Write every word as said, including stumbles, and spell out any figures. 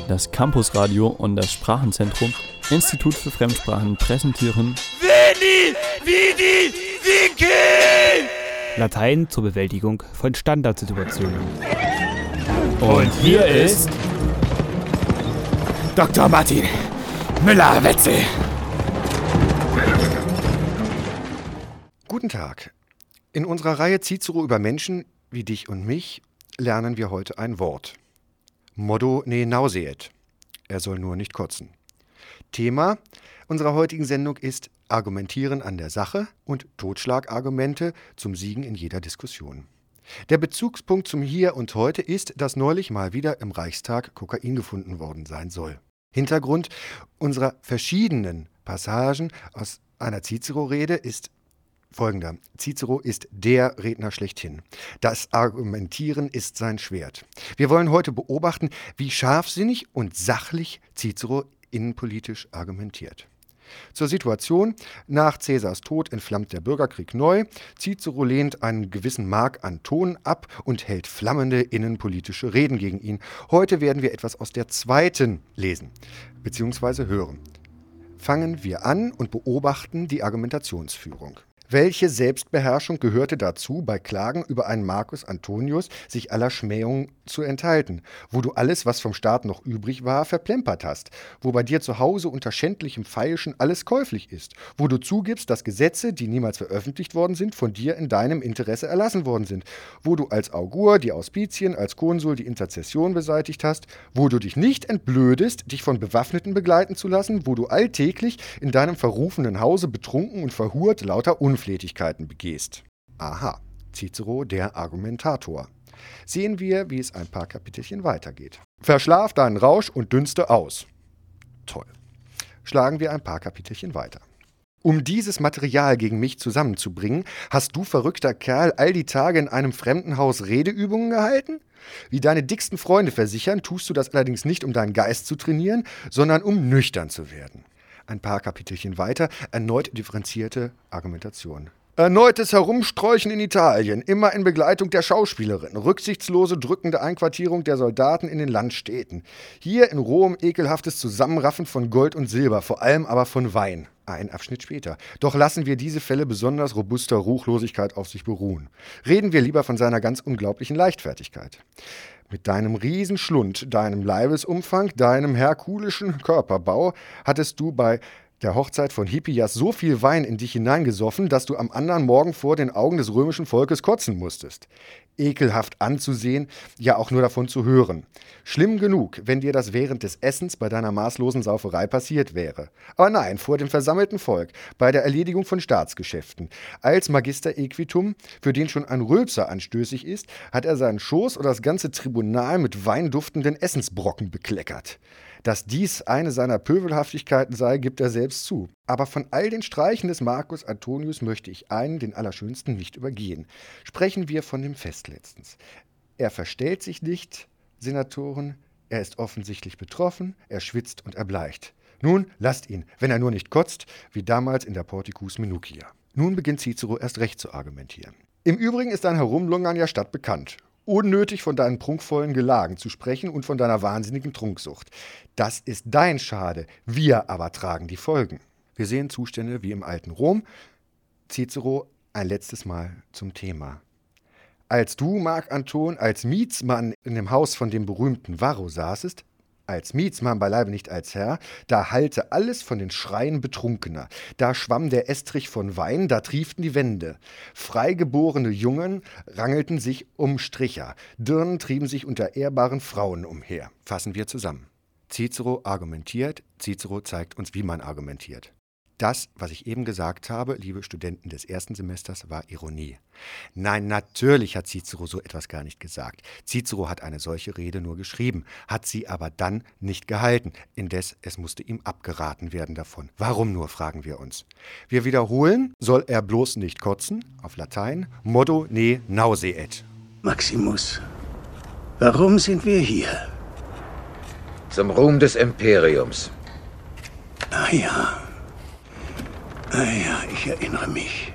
Das Campusradio und das Sprachenzentrum Institut für Fremdsprachen präsentieren Veni, Vidi, Vici! Latein zur Bewältigung von Standardsituationen. Und hier ist Doktor Martin Müller-Wetzel. Guten Tag. In unserer Reihe Cicero über Menschen wie dich und mich lernen wir heute ein Wort. Modo ne nauseet. Er soll nur nicht kotzen. Thema unserer heutigen Sendung ist Argumentieren an der Sache und Totschlagargumente zum Siegen in jeder Diskussion. Der Bezugspunkt zum Hier und Heute ist, dass neulich mal wieder im Reichstag Kokain gefunden worden sein soll. Hintergrund unserer verschiedenen Passagen aus einer Cicero-Rede ist folgender. Cicero ist der Redner schlechthin. Das Argumentieren ist sein Schwert. Wir wollen heute beobachten, wie scharfsinnig und sachlich Cicero innenpolitisch argumentiert. Zur Situation: Nach Caesars Tod entflammt der Bürgerkrieg neu. Cicero lehnt einen gewissen Marc Anton ab und hält flammende innenpolitische Reden gegen ihn. Heute werden wir etwas aus der zweiten lesen bzw. hören. Fangen wir an und beobachten die Argumentationsführung. Welche Selbstbeherrschung gehörte dazu, bei Klagen über einen Marcus Antonius sich aller Schmähung zu enthalten, wo du alles, was vom Staat noch übrig war, verplempert hast, wo bei dir zu Hause unter schändlichem Feilschen alles käuflich ist, wo du zugibst, dass Gesetze, die niemals veröffentlicht worden sind, von dir in deinem Interesse erlassen worden sind, wo du als Augur die Auspizien, als Konsul die Interzession beseitigt hast, wo du dich nicht entblödest, dich von Bewaffneten begleiten zu lassen, wo du alltäglich in deinem verrufenen Hause betrunken und verhurt lauter Unflätigkeiten begehst. Aha, Cicero, der Argumentator. Sehen wir, wie es ein paar Kapitelchen weitergeht. Verschlaf deinen Rausch und dünste aus. Toll. Schlagen wir ein paar Kapitelchen weiter. Um dieses Material gegen mich zusammenzubringen, hast du, verrückter Kerl, all die Tage in einem fremden Haus Redeübungen gehalten? Wie deine dicksten Freunde versichern, tust du das allerdings nicht, um deinen Geist zu trainieren, sondern um nüchtern zu werden. Ein paar Kapitelchen weiter, erneut differenzierte Argumentation. Erneutes Herumsträuchen in Italien, immer in Begleitung der Schauspielerin, rücksichtslose, drückende Einquartierung der Soldaten in den Landstädten. Hier in Rom ekelhaftes Zusammenraffen von Gold und Silber, vor allem aber von Wein. Ein Abschnitt später. Doch lassen wir diese Fälle besonders robuster Ruchlosigkeit auf sich beruhen. Reden wir lieber von seiner ganz unglaublichen Leichtfertigkeit. Mit deinem Riesenschlund, deinem Leibesumfang, deinem herkulischen Körperbau hattest du bei der Hochzeit von Hippias so viel Wein in dich hineingesoffen, dass du am anderen Morgen vor den Augen des römischen Volkes kotzen musstest. Ekelhaft anzusehen, ja auch nur davon zu hören. Schlimm genug, wenn dir das während des Essens bei deiner maßlosen Sauferei passiert wäre. Aber nein, vor dem versammelten Volk, bei der Erledigung von Staatsgeschäften. Als Magister Equitum, für den schon ein Rülpser anstößig ist, hat er seinen Schoß oder das ganze Tribunal mit weinduftenden Essensbrocken bekleckert. Dass dies eine seiner Pöbelhaftigkeiten sei, gibt er selbst zu. Aber von all den Streichen des Marcus Antonius möchte ich einen, den allerschönsten, nicht übergehen. Sprechen wir von dem Fest letztens. Er verstellt sich nicht, Senatoren, er ist offensichtlich betroffen, er schwitzt und erbleicht. Nun, lasst ihn, wenn er nur nicht kotzt, wie damals in der Porticus Minucia. Nun beginnt Cicero erst recht zu argumentieren. Im Übrigen ist dein Herumlungern ja stadtbekannt. Unnötig von deinen prunkvollen Gelagen zu sprechen und von deiner wahnsinnigen Trunksucht. Das ist dein Schade, wir aber tragen die Folgen. Wir sehen Zustände wie im alten Rom. Cicero ein letztes Mal zum Thema. Als du, Marc Anton, als Mietsmann in dem Haus von dem berühmten Varro saßest, als Mietsmann beileibe nicht als Herr, da hallte alles von den Schreien Betrunkener. Da schwamm der Estrich von Wein, da trieften die Wände. Freigeborene Jungen rangelten sich um Stricher. Dirnen trieben sich unter ehrbaren Frauen umher. Fassen wir zusammen. Cicero argumentiert, Cicero zeigt uns, wie man argumentiert. Das, was ich eben gesagt habe, liebe Studenten des ersten Semesters, war Ironie. Nein, natürlich hat Cicero so etwas gar nicht gesagt. Cicero hat eine solche Rede nur geschrieben, hat sie aber dann nicht gehalten. Indes, es musste ihm abgeraten werden davon. Warum nur, fragen wir uns. Wir wiederholen, soll er bloß nicht kotzen, auf Latein, modo ne nauseet. Maximus, warum sind wir hier? Zum Ruhm des Imperiums. Ah ja. Ah ja, ich erinnere mich.